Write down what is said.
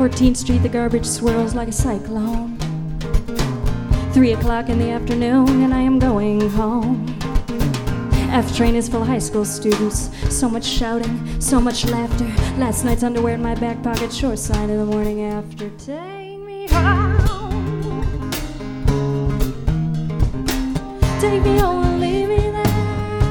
14th Street, the garbage swirls like a cyclone. 3 o'clock in the afternoon, and I am going home. F train is full of high school students. So much shouting, so much laughter. Last night's underwear in my back pocket, short sign in the morning after. Take me home. Take me home.